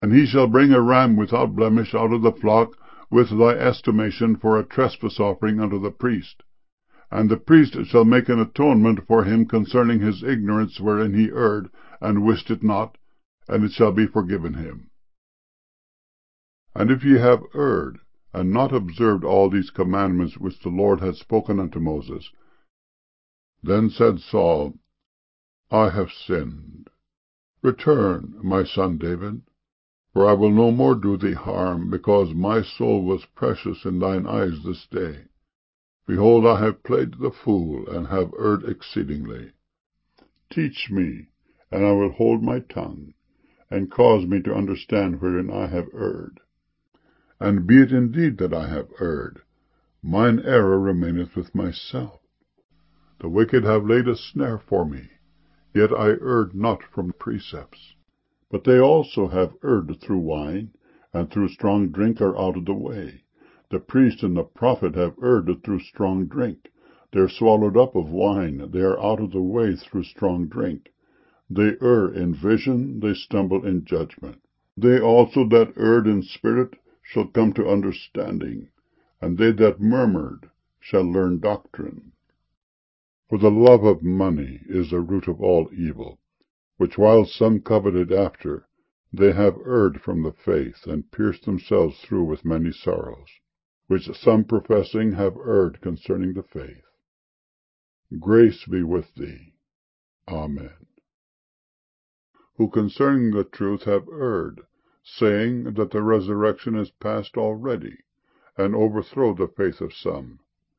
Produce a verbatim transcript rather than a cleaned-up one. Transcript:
And he shall bring a ram without blemish out of the flock with thy estimation for a trespass offering unto the priest. And the priest shall make an atonement for him concerning his ignorance wherein he erred, and wist it not, and it shall be forgiven him. And if ye have erred, and not observed all these commandments which the Lord had spoken unto Moses, then said Saul, I have sinned. Return, my son David, for I will no more do thee harm, because my soul was precious in thine eyes this day. Behold, I have played the fool, and have erred exceedingly. Teach me, and I will hold my tongue, and cause me to understand wherein I have erred. And be it indeed that I have erred, mine error remaineth with myself. The wicked have laid a snare for me, yet I erred not from precepts. But they also have erred through wine, and through strong drink are out of the way. The priest and the prophet have erred through strong drink. They are swallowed up of wine, they are out of the way through strong drink. They err in vision, they stumble in judgment. They also that erred in spirit shall come to understanding, and they that murmured shall learn doctrine. For the love of money is the root of all evil, which while some coveted after, they have erred from the faith, and pierced themselves through with many sorrows, which some professing have erred concerning the faith. Grace be with thee. Amen. Who concerning the truth have erred, saying that the resurrection is past already, and overthrow the faith of some.